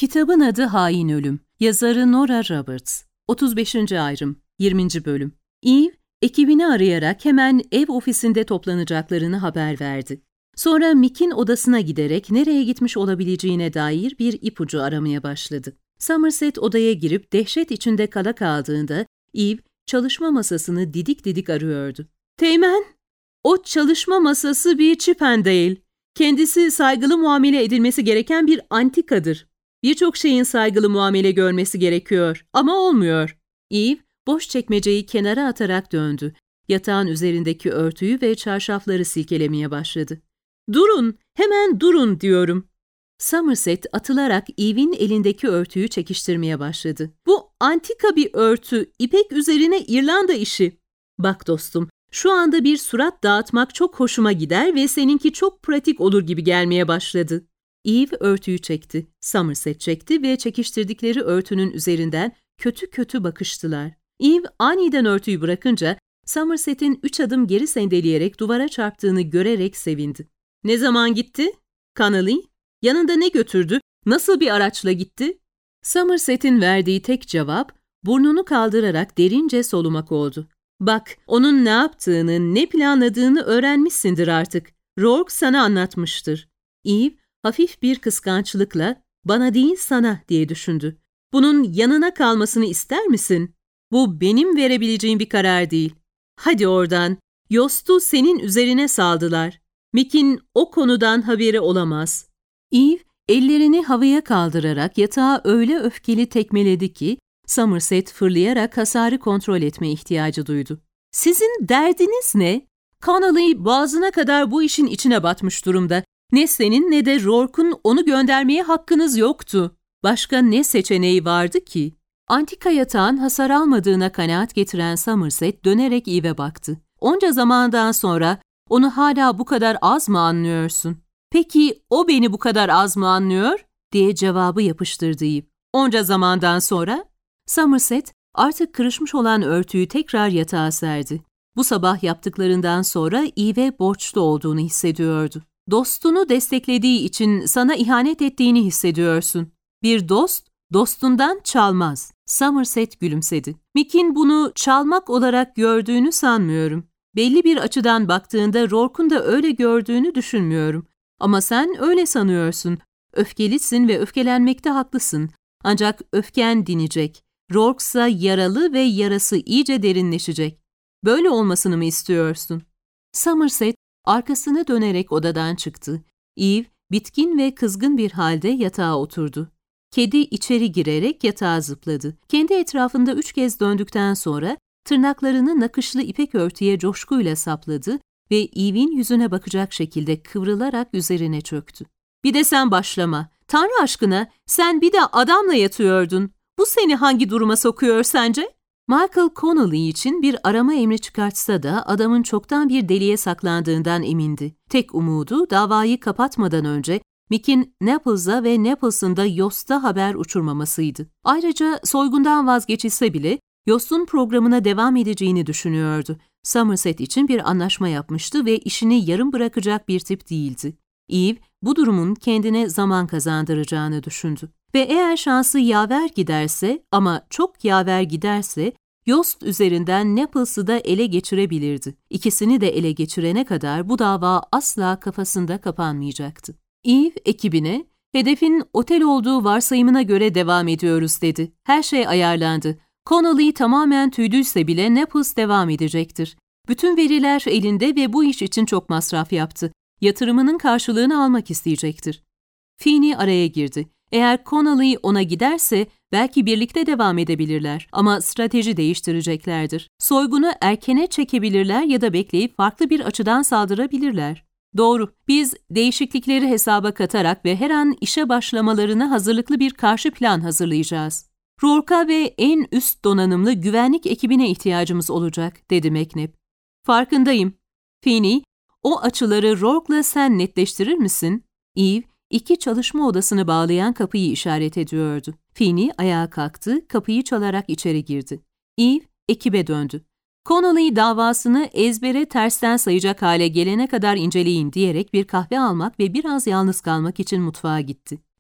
Kitabın adı Hain Ölüm. Yazarı Nora Roberts. 35. ayrım. 20. bölüm. Eve, ekibini arayarak hemen ev ofisinde toplanacaklarını haber verdi. Sonra Mick'in odasına giderek nereye gitmiş olabileceğine dair bir ipucu aramaya başladı. Somerset odaya girip dehşet içinde kala kaldığında Eve çalışma masasını didik didik arıyordu. "Teğmen, o çalışma masası bir Chippendale. Kendisi saygılı muamele edilmesi gereken bir antikadır. Birçok şeyin saygılı muamele görmesi gerekiyor ama olmuyor." Eve, boş çekmeceyi kenara atarak döndü. Yatağın üzerindeki örtüyü ve çarşafları silkelemeye başladı. "Durun, hemen durun diyorum." Somerset atılarak Eve'in elindeki örtüyü çekiştirmeye başladı. "Bu antika bir örtü, ipek üzerine İrlanda işi. Bak dostum, şu anda bir surat dağıtmak çok hoşuma gider ve seninki çok pratik olur gibi gelmeye başladı." Eve örtüyü çekti, Somerset çekti ve çekiştirdikleri örtünün üzerinden kötü kötü bakıştılar. Eve aniden örtüyü bırakınca Somerset'in 3 adım geri sendeleyerek duvara çarptığını görerek sevindi. "Ne zaman gitti? Connolly? Yanında ne götürdü? Nasıl bir araçla gitti?" Somerset'in verdiği tek cevap, burnunu kaldırarak derince solumak oldu. "Bak, onun ne yaptığını, ne planladığını öğrenmişsindir artık. Rourke sana anlatmıştır." Eve, hafif bir kıskançlıkla, "Bana değil sana," diye düşündü. "Bunun yanına kalmasını ister misin? Bu benim verebileceğim bir karar değil. Hadi oradan. Yost'u senin üzerine saldılar. Mick'in o konudan haberi olamaz." Eve, ellerini havaya kaldırarak yatağa öyle öfkeli tekmeledi ki, Somerset fırlayarak hasarı kontrol etme ihtiyacı duydu. "Sizin derdiniz ne? Connolly boğazına kadar bu işin içine batmış durumda. Ne senin ne de Rourke'un onu göndermeye hakkınız yoktu. Başka ne seçeneği vardı ki?" Antika yatağın hasar almadığına kanaat getiren Somerset dönerek Eve'e baktı. "Onca zamandan sonra onu hala bu kadar az mı anlıyorsun?" "Peki o beni bu kadar az mı anlıyor?" diye cevabı yapıştırdı Eve. "Onca zamandan sonra?" Somerset artık kırışmış olan örtüyü tekrar yatağa serdi. Bu sabah yaptıklarından sonra Eve'e borçlu olduğunu hissediyordu. Dostunu desteklediği için sana ihanet ettiğini hissediyorsun. Bir dost, dostundan çalmaz. Somerset gülümsedi. "Mick'in bunu çalmak olarak gördüğünü sanmıyorum. Belli bir açıdan baktığında Rourke'un da öyle gördüğünü düşünmüyorum. Ama sen öyle sanıyorsun. Öfkelisin ve öfkelenmekte haklısın. Ancak öfken dinecek. Rourke'sa yaralı ve yarası iyice derinleşecek. Böyle olmasını mı istiyorsun?" Somerset arkasını dönerek odadan çıktı. Eve, bitkin ve kızgın bir halde yatağa oturdu. Kedi içeri girerek yatağa zıpladı. Kendi etrafında 3 kez döndükten sonra tırnaklarını nakışlı ipek örtüye coşkuyla sapladı ve Eve'in yüzüne bakacak şekilde kıvrılarak üzerine çöktü. "Bir de sen başlama. Tanrı aşkına, sen bir de adamla yatıyordun. Bu seni hangi duruma sokuyor sence?" Michael Connolly için bir arama emri çıkartsa da adamın çoktan bir deliğe saklandığından emindi. Tek umudu davayı kapatmadan önce Mick'in Naples'a ve Naples'ın da Yost'a haber uçurmamasıydı. Ayrıca soygundan vazgeçilse bile Yost'un programına devam edeceğini düşünüyordu. Somerset için bir anlaşma yapmıştı ve işini yarım bırakacak bir tip değildi. Eve, bu durumun kendine zaman kazandıracağını düşündü. Ve eğer şansı yaver giderse, ama çok yaver giderse, Yost üzerinden Naples'ı da ele geçirebilirdi. İkisini de ele geçirene kadar bu dava asla kafasında kapanmayacaktı. Eve ekibine, "Hedefin otel olduğu varsayımına göre devam ediyoruz," dedi. "Her şey ayarlandı. Connolly tamamen tüydüyse bile Naples devam edecektir. Bütün veriler elinde ve bu iş için çok masraf yaptı. Yatırımının karşılığını almak isteyecektir." Feeney araya girdi. "Eğer Connolly ona giderse belki birlikte devam edebilirler ama strateji değiştireceklerdir. Soygunu erkene çekebilirler ya da bekleyip farklı bir açıdan saldırabilirler." "Doğru. Biz değişiklikleri hesaba katarak ve her an işe başlamalarına hazırlıklı bir karşı plan hazırlayacağız. Rourke'a ve en üst donanımlı güvenlik ekibine ihtiyacımız olacak," dedi McNabb. "Farkındayım." "Feeney, o açıları Rourke'la sen netleştirir misin?" Eve, 2 çalışma odasını bağlayan kapıyı işaret ediyordu. Feeney ayağa kalktı, kapıyı çalarak içeri girdi. Eve, ekibe döndü. "Connolly davasını ezbere tersten sayacak hale gelene kadar inceleyin," diyerek bir kahve almak ve biraz yalnız kalmak için mutfağa gitti.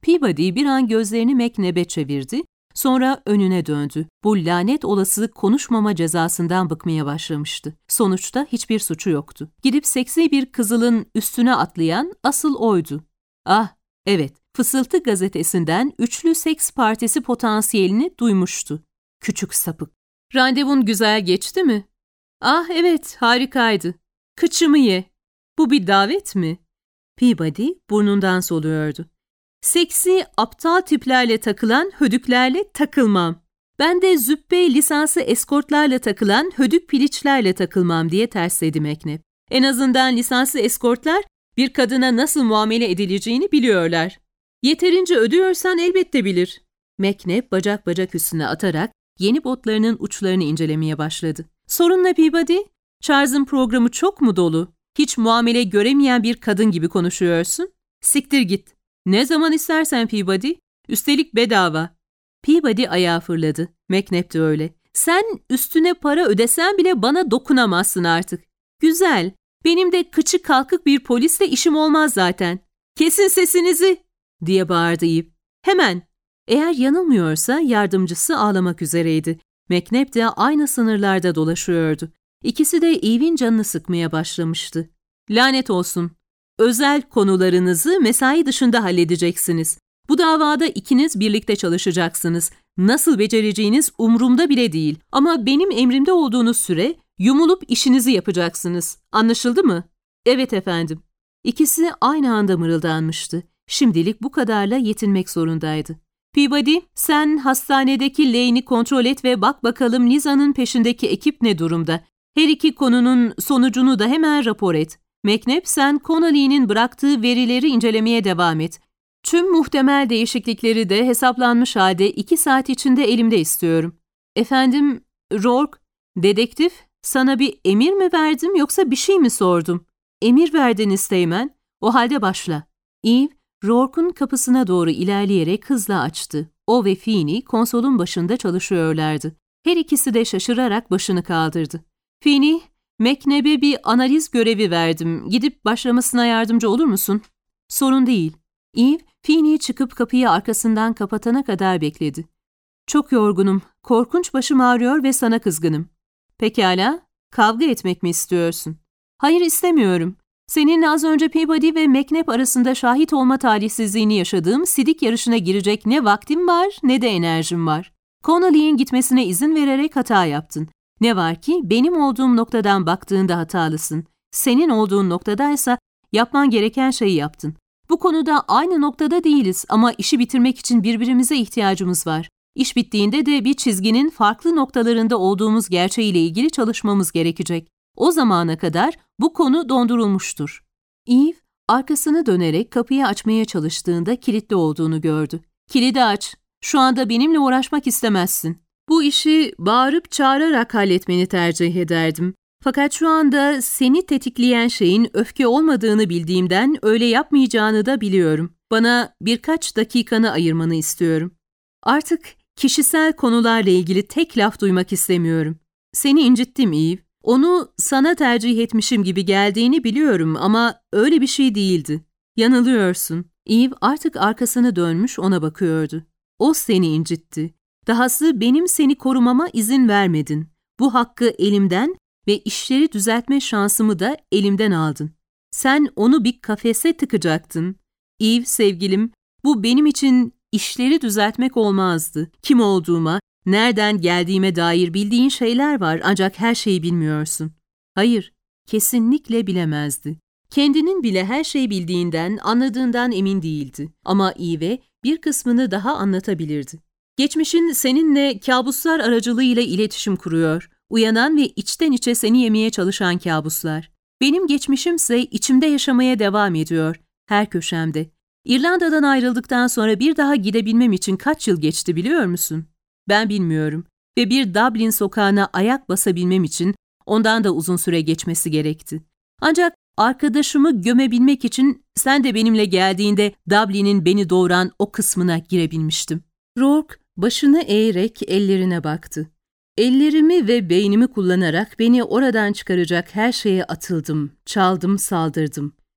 Peabody bir an gözlerini McNabb'e çevirdi, sonra önüne döndü. Bu lanet olası konuşmama cezasından bıkmaya başlamıştı. Sonuçta hiçbir suçu yoktu. Gidip seksi bir kızılın üstüne atlayan asıl oydu. Ah, evet, Fısıltı gazetesinden üçlü seks partisi potansiyelini duymuştu. Küçük sapık. Randevun güzel geçti mi? Ah evet, harikaydı. Kıçımı ye. Bu bir davet mi? Peabody burnundan soluyordu. Seksi, aptal tiplerle takılan hödüklerle takılmam. Ben de züppe lisanslı eskortlarla takılan hödük piliçlerle takılmam diye tersledi McNabb. En azından lisanslı eskortlar bir kadına nasıl muamele edileceğini biliyorlar. Yeterince ödüyorsan elbette bilir. McNabb bacak bacak üstüne atarak yeni botlarının uçlarını incelemeye başladı. Sorun ne Peabody? Charles'ın programı çok mu dolu? Hiç muamele göremeyen bir kadın gibi konuşuyorsun. Siktir git. Ne zaman istersen Peabody. Üstelik bedava. Peabody ayağa fırladı. McNabb de öyle. Sen üstüne para ödesen bile bana dokunamazsın artık. Güzel. Benim de kıçı kalkık bir polisle işim olmaz zaten. Kesin sesinizi diye bağırdı Eve. Hemen. Eğer yanılmıyorsa yardımcısı ağlamak üzereydi. McNabb de aynı sınırlarda dolaşıyordu. İkisi de Eve'in canını sıkmaya başlamıştı. Lanet olsun. Özel konularınızı mesai dışında halledeceksiniz. Bu davada ikiniz birlikte çalışacaksınız. Nasıl becereceğiniz umurumda bile değil. Ama benim emrimde olduğunuz süre yumulup işinizi yapacaksınız. Anlaşıldı mı? Evet efendim. İkisi aynı anda mırıldanmıştı. Şimdilik bu kadarla yetinmek zorundaydı. Peabody, sen hastanedeki Lane'i kontrol et ve bak bakalım Liza'nın peşindeki ekip ne durumda. Her iki konunun sonucunu da hemen rapor et. McNabb, sen Connolly'nin bıraktığı verileri incelemeye devam et. Tüm muhtemel değişiklikleri de hesaplanmış halde 2 saat içinde elimde istiyorum. Efendim, Rourke, dedektif, sana bir emir mi verdim yoksa bir şey mi sordum? Emir verdiniz Teğmen. O halde başla. Eve, Rourke'un kapısına doğru ilerleyerek hızla açtı. O ve Feeney konsolun başında çalışıyorlardı. Her ikisi de şaşırarak başını kaldırdı. Feeney, McNabb'e bir analiz görevi verdim. Gidip başlamasına yardımcı olur musun? Sorun değil. Eve, Feeney çıkıp kapıyı arkasından kapatana kadar bekledi. Çok yorgunum, korkunç başım ağrıyor ve sana kızgınım. Pekala, kavga etmek mi istiyorsun? Hayır istemiyorum. Seninle az önce Peabody ve McNabb arasında şahit olma talihsizliğini yaşadığım sidik yarışına girecek ne vaktim var ne de enerjim var. Connolly'in gitmesine izin vererek hata yaptın. Ne var ki benim olduğum noktadan baktığında hatalısın. Senin olduğun noktadaysa yapman gereken şeyi yaptın. Bu konuda aynı noktada değiliz ama işi bitirmek için birbirimize ihtiyacımız var. İş bittiğinde de bir çizginin farklı noktalarında olduğumuz gerçeğiyle ilgili çalışmamız gerekecek. O zamana kadar bu konu dondurulmuştur. Eve, arkasını dönerek kapıyı açmaya çalıştığında kilitli olduğunu gördü. Kilidi aç. Şu anda benimle uğraşmak istemezsin. Bu işi bağırıp çağırarak halletmeni tercih ederdim. Fakat şu anda seni tetikleyen şeyin öfke olmadığını bildiğimden öyle yapmayacağını da biliyorum. Bana birkaç dakikanı ayırmanı istiyorum. Artık kişisel konularla ilgili tek laf duymak istemiyorum. Seni incittim Eve. Onu sana tercih etmişim gibi geldiğini biliyorum ama öyle bir şey değildi. Yanılıyorsun. Eve artık arkasını dönmüş ona bakıyordu. O seni incitti. Dahası benim seni korumama izin vermedin. Bu hakkı elimden ve işleri düzeltme şansımı da elimden aldın. Sen onu bir kafese tıkacaktın. Eve sevgilim, bu benim için işleri düzeltmek olmazdı. Kim olduğuma, nereden geldiğime dair bildiğin şeyler var ancak her şeyi bilmiyorsun. Hayır, kesinlikle bilemezdi. Kendinin bile her şeyi bildiğinden, anladığından emin değildi. Ama Eve bir kısmını daha anlatabilirdi. Geçmişin seninle kabuslar aracılığıyla iletişim kuruyor. Uyanan ve içten içe seni yemeye çalışan kabuslar. Benim geçmişimse içimde yaşamaya devam ediyor. Her köşemde. İrlanda'dan ayrıldıktan sonra bir daha gidebilmem için kaç yıl geçti biliyor musun? Ben bilmiyorum. Ve bir Dublin sokağına ayak basabilmem için ondan da uzun süre geçmesi gerekti. Ancak arkadaşımı gömebilmek için sen de benimle geldiğinde Dublin'in beni doğuran o kısmına girebilmiştim. Rourke başını eğerek ellerine baktı. Ellerimi ve beynimi kullanarak beni oradan çıkaracak her şeye atıldım, çaldım, saldırdım.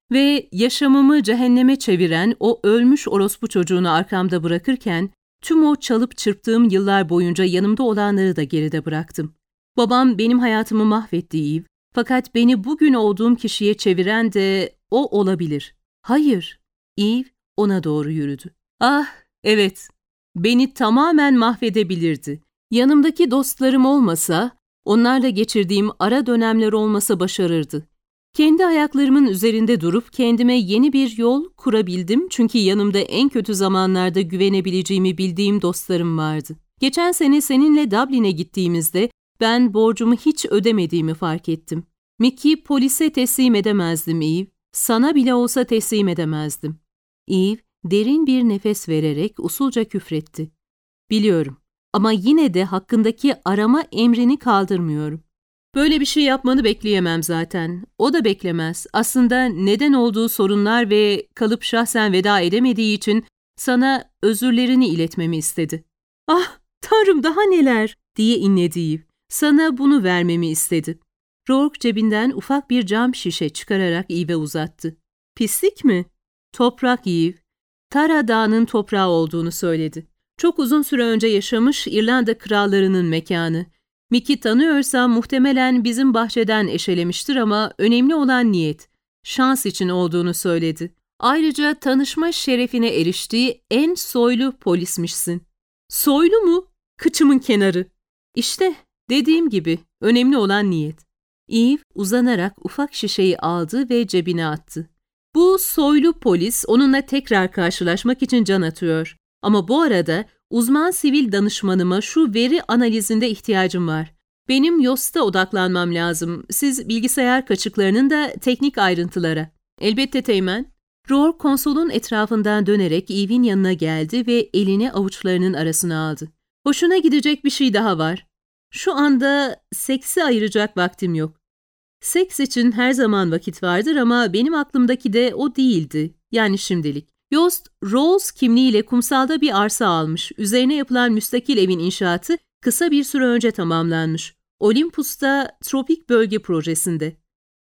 Ve yaşamımı cehenneme çeviren o ölmüş orospu çocuğunu arkamda bırakırken, tüm o çalıp çırptığım yıllar boyunca yanımda olanları da geride bıraktım. Babam benim hayatımı mahvetti Eve. Fakat beni bugün olduğum kişiye çeviren de o olabilir. Hayır. Eve ona doğru yürüdü. Ah, evet. Beni tamamen mahvedebilirdi. Yanımdaki dostlarım olmasa, onlarla geçirdiğim ara dönemler olmasa başarırdı. Kendi ayaklarımın üzerinde durup kendime yeni bir yol kurabildim çünkü yanımda en kötü zamanlarda güvenebileceğimi bildiğim dostlarım vardı. Geçen sene seninle Dublin'e gittiğimizde ben borcumu hiç ödemediğimi fark ettim. Mickey polise teslim edemezdim Eve. Sana bile olsa teslim edemezdim. Eve derin bir nefes vererek usulca küfretti. Biliyorum ama yine de hakkındaki arama emrini kaldırmıyorum. Böyle bir şey yapmanı bekleyemem zaten. O da beklemez. Aslında neden olduğu sorunlar ve kalıp şahsen veda edemediği için sana özürlerini iletmemi istedi. Ah, Tanrım daha neler diye inledi Eve. Sana bunu vermemi istedi. Rourke cebinden ufak bir cam şişe çıkararak Eve'e uzattı. Pislik mi? Toprak Eve. Tara Dağı'nın toprağı olduğunu söyledi. Çok uzun süre önce yaşamış İrlanda krallarının mekanı. Mickey tanıyorsa muhtemelen bizim bahçeden eşelemiştir ama önemli olan niyet, şans için olduğunu söyledi. Ayrıca tanışma şerefine eriştiği en soylu polismişsin. Soylu mu? Kıçımın kenarı. İşte dediğim gibi önemli olan niyet. Eve uzanarak ufak şişeyi aldı ve cebine attı. Bu soylu polis onunla tekrar karşılaşmak için can atıyor. Ama bu arada uzman sivil danışmanıma şu veri analizinde ihtiyacım var. Benim Yost'a odaklanmam lazım. Siz bilgisayar kaçıklarının da teknik ayrıntılara. Elbette Teğmen. Rourke konsolun etrafından dönerek Eve'in yanına geldi ve elini avuçlarının arasına aldı. Hoşuna gidecek bir şey daha var. Şu anda seksi ayıracak vaktim yok. Seks için her zaman vakit vardır ama benim aklımdaki de o değildi. Yani şimdilik. Yost, Rolls kimliğiyle kumsalda bir arsa almış. Üzerine yapılan müstakil evin inşaatı kısa bir süre önce tamamlanmış. Olympus'ta tropik bölge projesinde.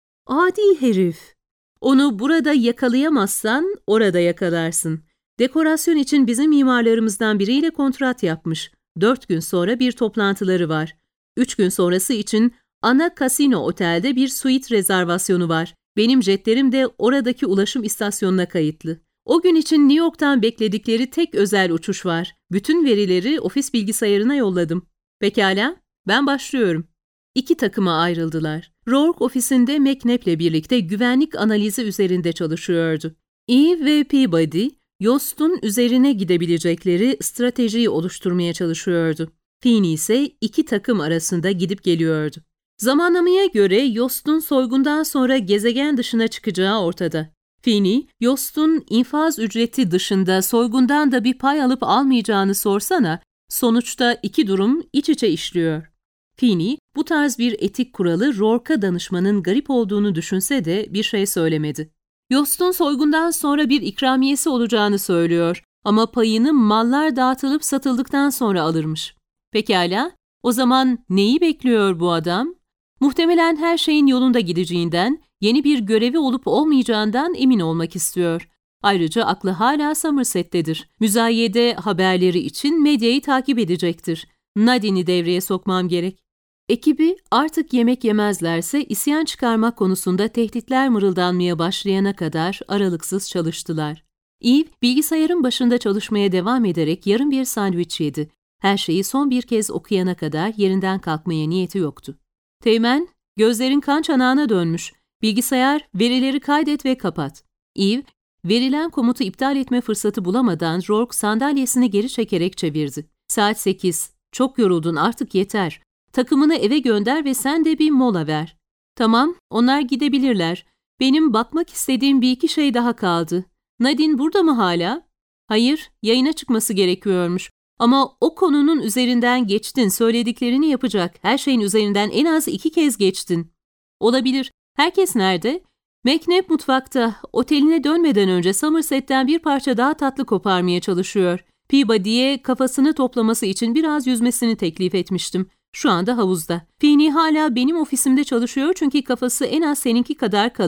Adi herif. Onu burada yakalayamazsan orada yakalarsın. Dekorasyon için bizim mimarlarımızdan biriyle kontrat yapmış. 4 gün sonra bir toplantıları var. 3 gün sonrası için ana kasino otelde bir suite rezervasyonu var. Benim jetlerim de oradaki ulaşım istasyonuna kayıtlı. O gün için New York'tan bekledikleri tek özel uçuş var. Bütün verileri ofis bilgisayarına yolladım. Pekala, ben başlıyorum. 2 takıma ayrıldılar. Rourke ofisinde McNabb'le birlikte güvenlik analizi üzerinde çalışıyordu. Eve ve Peabody, Yost'un üzerine gidebilecekleri stratejiyi oluşturmaya çalışıyordu. Feeney ise 2 takım arasında gidip geliyordu. Zamanlamaya göre Yost'un soygundan sonra gezegen dışına çıkacağı ortada. Feeney, Yost'un infaz ücreti dışında soygundan da bir pay alıp almayacağını sorsana, sonuçta 2 durum iç içe işliyor. Feeney, bu tarz bir etik kuralı Rourke'a danışmanın garip olduğunu düşünse de bir şey söylemedi. Yost'un soygundan sonra bir ikramiyesi olacağını söylüyor ama payını mallar dağıtılıp satıldıktan sonra alırmış. Pekala, o zaman neyi bekliyor bu adam? Muhtemelen her şeyin yolunda gideceğinden, yeni bir görevi olup olmayacağından emin olmak istiyor. Ayrıca aklı hala Somerset'tedir. Müzayede haberleri için medyayı takip edecektir. Nadine'i devreye sokmam gerek. Ekibi artık yemek yemezlerse isyan çıkarmak konusunda tehditler mırıldanmaya başlayana kadar aralıksız çalıştılar. Eve, bilgisayarın başında çalışmaya devam ederek yarım bir sandviç yedi. Her şeyi son bir kez okuyana kadar yerinden kalkmaya niyeti yoktu. Teğmen, gözlerin kan çanağına dönmüş. Bilgisayar, verileri kaydet ve kapat. Eve, verilen komutu iptal etme fırsatı bulamadan Rourke sandalyesini geri çekerek çevirdi. Saat 8. Çok yoruldun, artık yeter. Takımını eve gönder ve sen de bir mola ver. Tamam, onlar gidebilirler. Benim bakmak istediğim bir iki şey daha kaldı. Nadine burada mı hala? Hayır, yayına çıkması gerekiyormuş. Ama o konunun üzerinden geçtin, söylediklerini yapacak. Her şeyin üzerinden en az 2 kez geçtin. Olabilir. Herkes nerede? McNabb mutfakta. Oteline dönmeden önce Somerset'ten bir parça daha tatlı koparmaya çalışıyor. Peabody'ye kafasını toplaması için biraz yüzmesini teklif etmiştim. Şu anda havuzda. Feeney hala benim ofisimde çalışıyor çünkü kafası en az seninki kadar kalın.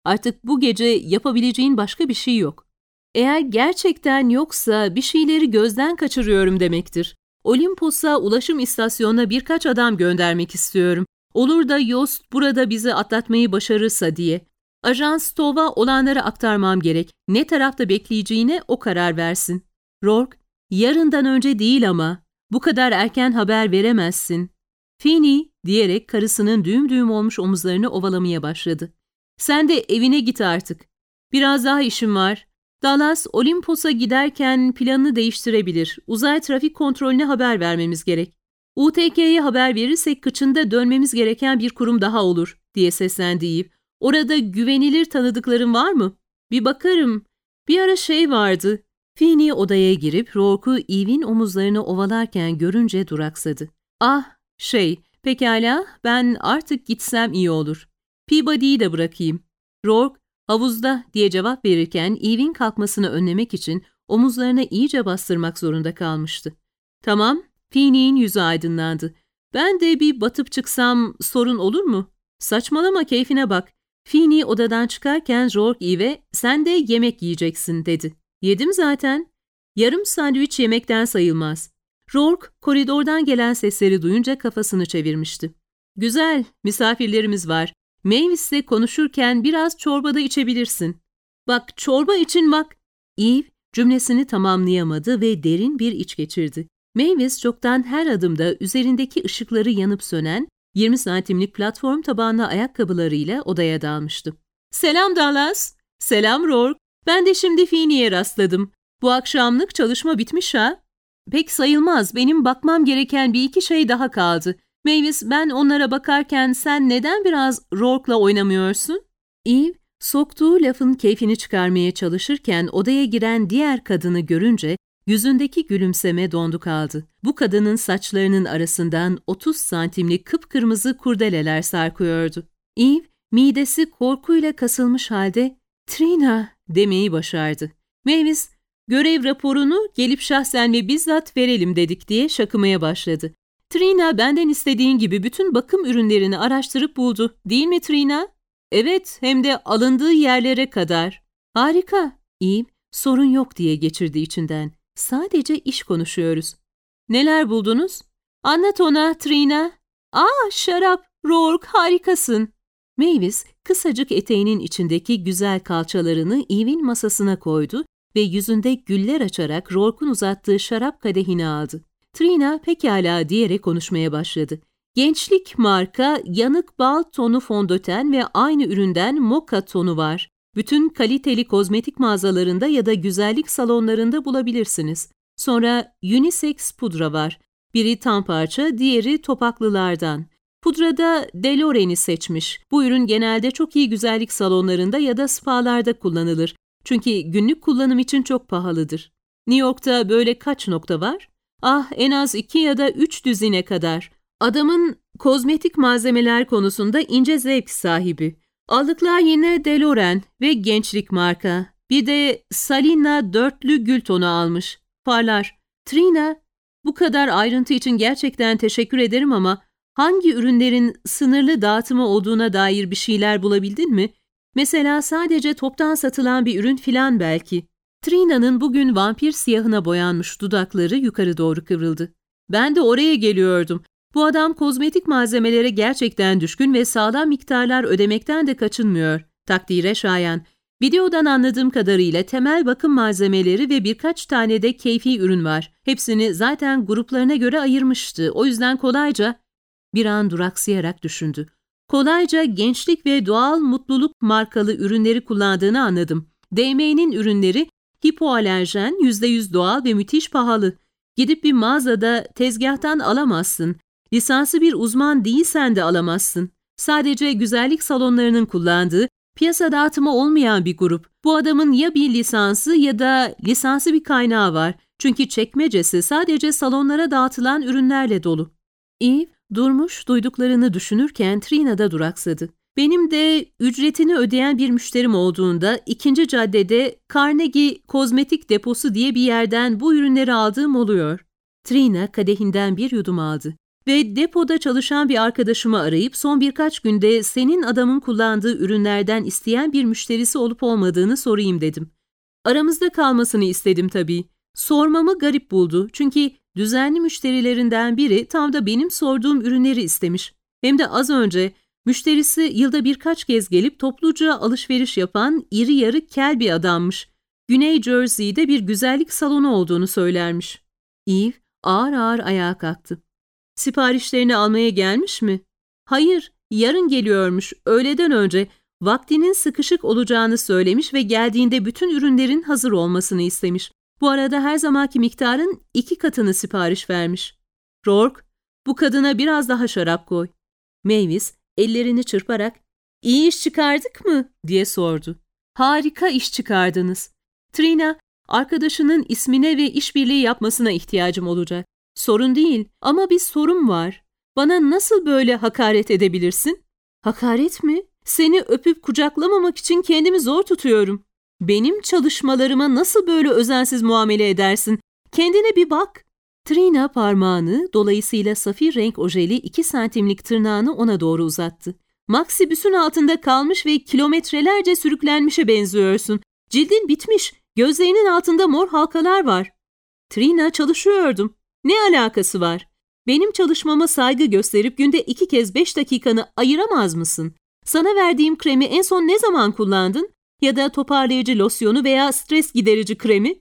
Artık bu gece yapabileceğin başka bir şey yok. Eğer gerçekten yoksa bir şeyleri gözden kaçırıyorum demektir. Olimpos'a ulaşım istasyonuna birkaç adam göndermek istiyorum. Olur da Yost burada bizi atlatmayı başarırsa diye. Ajan Stov'a olanları aktarmam gerek. Ne tarafta bekleyeceğine o karar versin. Rourke, yarından önce değil ama. Bu kadar erken haber veremezsin. Finney diyerek karısının düğüm düğüm olmuş omuzlarını ovalamaya başladı. Sen de evine git artık. Biraz daha işim var. Dallas, Olimpos'a giderken planını değiştirebilir. Uzay trafik kontrolüne haber vermemiz gerek. UTK'ye haber verirsek kıçında dönmemiz gereken bir kurum daha olur, diye seslendi Eve. Orada güvenilir tanıdıkların var mı? Bir bakarım. Bir ara şey vardı. Finney odaya girip Rourke'u Eve'in omuzlarını ovalarken görünce duraksadı. Pekala, ben artık gitsem iyi olur. Peabody'yi de bırakayım. Rourke, havuzda diye cevap verirken Eve'in kalkmasını önlemek için omuzlarına iyice bastırmak zorunda kalmıştı. Tamam, Finney'in yüzü aydınlandı. Ben de bir batıp çıksam sorun olur mu? Saçmalama, keyfine bak. Finney odadan çıkarken Rourke Eve'e sen de yemek yiyeceksin dedi. Yedim zaten. Yarım sandviç yemekten sayılmaz. Rourke koridordan gelen sesleri duyunca kafasını çevirmişti. Güzel, misafirlerimiz var. Mavis'le konuşurken biraz çorba da içebilirsin. Bak, çorba için bak. Eve cümlesini tamamlayamadı ve derin bir iç geçirdi. Mavis çoktan her adımda üzerindeki ışıkları yanıp sönen 20 santimlik platform tabanlı ayakkabılarıyla odaya dalmıştı. Selam Dallas. Selam Rourke. Ben de şimdi Finney'e rastladım. Bu akşamlık çalışma bitmiş ha? Pek sayılmaz. Benim bakmam gereken bir iki şey daha kaldı. Mavis, ben onlara bakarken sen neden biraz Rourke'la oynamıyorsun? Eve, soktuğu lafın keyfini çıkarmaya çalışırken odaya giren diğer kadını görünce yüzündeki gülümseme dondu kaldı. Bu kadının saçlarının arasından 30 santimlik kıpkırmızı kurdeleler sarkıyordu. Eve, midesi korkuyla kasılmış halde "Trina" demeyi başardı. Mavis, görev raporunu gelip şahsen ve bizzat verelim dedik diye şakımaya başladı. Trina benden istediğin gibi bütün bakım ürünlerini araştırıp buldu. Değil mi Trina? Evet, hem de alındığı yerlere kadar. Harika. Eve, sorun yok diye geçirdi içinden. Sadece iş konuşuyoruz. Neler buldunuz? Anlat ona Trina. Şarap. Rourke, harikasın. Mavis, kısacık eteğinin içindeki güzel kalçalarını Eve'in masasına koydu ve yüzünde güller açarak Rourke'un uzattığı şarap kadehini aldı. Trina pekala diyerek konuşmaya başladı. Gençlik marka yanık bal tonu fondöten ve aynı üründen moka tonu var. Bütün kaliteli kozmetik mağazalarında ya da güzellik salonlarında bulabilirsiniz. Sonra unisex pudra var. Biri tam parça, diğeri topaklılardan. Pudrada Deloren'i seçmiş. Bu ürün genelde çok iyi güzellik salonlarında ya da spalarda kullanılır. Çünkü günlük kullanım için çok pahalıdır. New York'ta böyle kaç nokta var? En az 2 ya da 3 düzine kadar. Adamın kozmetik malzemeler konusunda ince zevk sahibi. Aldıklar yine Deloren ve gençlik marka. Bir de Salina dörtlü gül tonu almış. Parlar. Trina, bu kadar ayrıntı için gerçekten teşekkür ederim ama hangi ürünlerin sınırlı dağıtımı olduğuna dair bir şeyler bulabildin mi? Mesela sadece toptan satılan bir ürün filan belki. Trina'nın bugün vampir siyahına boyanmış dudakları yukarı doğru kıvrıldı. Ben de oraya geliyordum. Bu adam kozmetik malzemelere gerçekten düşkün ve sağlam miktarlar ödemekten de kaçınmıyor. Takdire şayan. Videodan anladığım kadarıyla temel bakım malzemeleri ve birkaç tane de keyfi ürün var. Hepsini zaten gruplarına göre ayırmıştı. O yüzden kolayca... Bir an duraksayarak düşündü. Kolayca gençlik ve doğal mutluluk markalı ürünleri kullandığını anladım. DM'nin ürünleri hipoalerjen, %100 doğal ve müthiş pahalı. Gidip bir mağazada tezgahtan alamazsın. Lisanslı bir uzman değilsen de alamazsın. Sadece güzellik salonlarının kullandığı, piyasa dağıtımı olmayan bir grup. Bu adamın ya bir lisansı ya da lisanslı bir kaynağı var. Çünkü çekmecesi sadece salonlara dağıtılan ürünlerle dolu. Eve durmuş, duyduklarını düşünürken Trina da duraksadı. Benim de ücretini ödeyen bir müşterim olduğunda 2. caddede Carnegie Kozmetik Deposu diye bir yerden bu ürünleri aldığım oluyor. Trina kadehinden bir yudum aldı. ve depoda çalışan bir arkadaşımı arayıp son birkaç günde senin adamın kullandığı ürünlerden isteyen bir müşterisi olup olmadığını sorayım dedim. Aramızda kalmasını istedim tabii. Sormamı garip buldu çünkü düzenli müşterilerinden biri tam da benim sorduğum ürünleri istemiş. Hem de az önce müşterisi yılda birkaç kez gelip topluca alışveriş yapan iri yarı kel bir adammış. Güney Jersey'de bir güzellik salonu olduğunu söylermiş. Eve ağır ağır ayağa kalktı. Siparişlerini almaya gelmiş mi? Hayır, yarın geliyormuş, öğleden önce. Vaktinin sıkışık olacağını söylemiş ve geldiğinde bütün ürünlerin hazır olmasını istemiş. Bu arada her zamanki miktarın 2 katını sipariş vermiş. Rourke, bu kadına biraz daha şarap koy. Mavis, ellerini çırparak, iyi iş çıkardık mı diye sordu. Harika iş çıkardınız. Trina, arkadaşının ismine ve işbirliği yapmasına ihtiyacım olacak. Sorun değil ama bir sorun var. Bana nasıl böyle hakaret edebilirsin? Hakaret mi? Seni öpüp kucaklamamak için kendimi zor tutuyorum. Benim çalışmalarıma nasıl böyle özensiz muamele edersin? Kendine bir bak. Trina parmağını, dolayısıyla safir renk ojeli 2 santimlik tırnağını ona doğru uzattı. Maksibüsün altında kalmış ve kilometrelerce sürüklenmişe benziyorsun. Cildin bitmiş, gözlerinin altında mor halkalar var. Trina, çalışıyordum. Ne alakası var? Benim çalışmama saygı gösterip günde 2 kez 5 dakikanı ayıramaz mısın? Sana verdiğim kremi en son ne zaman kullandın? Ya da toparlayıcı losyonu veya stres giderici kremi?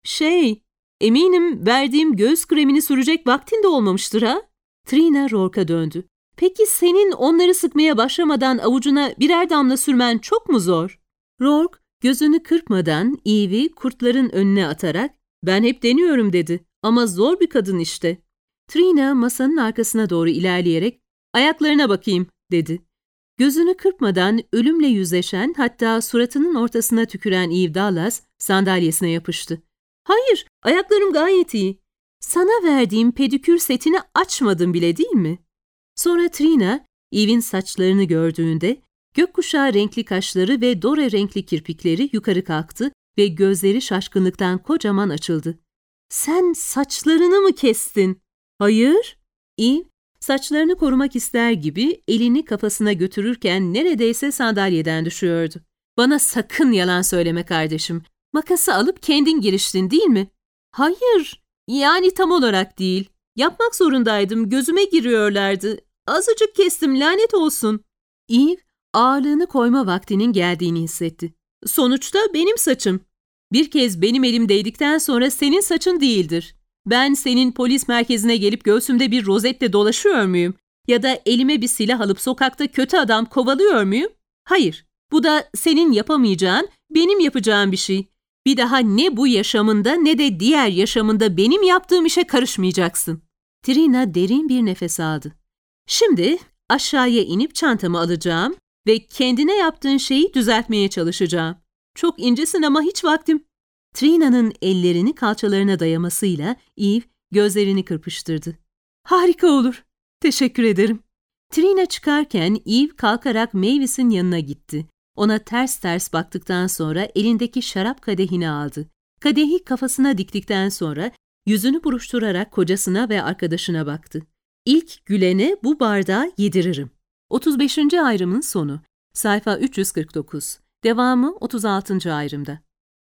Eminim verdiğim göğüs kremini sürecek vaktin de olmamıştır ha? Trina Rourke'a döndü. Peki senin onları sıkmaya başlamadan avucuna birer damla sürmen çok mu zor? Rourke gözünü kırpmadan Eve'i kurtların önüne atarak ben hep deniyorum dedi ama zor bir kadın işte. Trina masanın arkasına doğru ilerleyerek ayaklarına bakayım dedi. Gözünü kırpmadan ölümle yüzleşen, hatta suratının ortasına tüküren Eve Dallas sandalyesine yapıştı. Hayır, ayaklarım gayet iyi. Sana verdiğim pedikür setini açmadın bile değil mi? Sonra Trina, Eve'in saçlarını gördüğünde gökkuşağı renkli kaşları ve dore renkli kirpikleri yukarı kalktı ve gözleri şaşkınlıktan kocaman açıldı. Sen saçlarını mı kestin? Hayır. Eve, saçlarını korumak ister gibi elini kafasına götürürken neredeyse sandalyeden düşüyordu. Bana sakın yalan söyleme kardeşim. Makası alıp kendin giriştin değil mi? Hayır, yani tam olarak değil. Yapmak zorundaydım, gözüme giriyorlardı. Azıcık kestim, lanet olsun. Eve, ağırlığını koyma vaktinin geldiğini hissetti. Sonuçta benim saçım. Bir kez benim elim değdikten sonra senin saçın değildir. Ben senin polis merkezine gelip göğsümde bir rozetle dolaşıyor muyum? Ya da elime bir silah alıp sokakta kötü adam kovalıyor muyum? Hayır, bu da senin yapamayacağın, benim yapacağım bir şey. Bir daha ne bu yaşamında ne de diğer yaşamında benim yaptığım işe karışmayacaksın. Trina derin bir nefes aldı. Şimdi aşağıya inip çantamı alacağım ve kendine yaptığın şeyi düzeltmeye çalışacağım. Çok incesin ama hiç vaktim. Trina'nın ellerini kalçalarına dayamasıyla Eve gözlerini kırpıştırdı. Harika olur. Teşekkür ederim. Trina çıkarken Eve kalkarak Mavis'in yanına gitti. Ona ters ters baktıktan sonra elindeki şarap kadehini aldı. Kadehi kafasına diktikten sonra yüzünü buruşturarak kocasına ve arkadaşına baktı. İlk gülene bu bardağı yediririm. 35. ayrımın sonu. Sayfa 349. Devamı 36. ayrımda.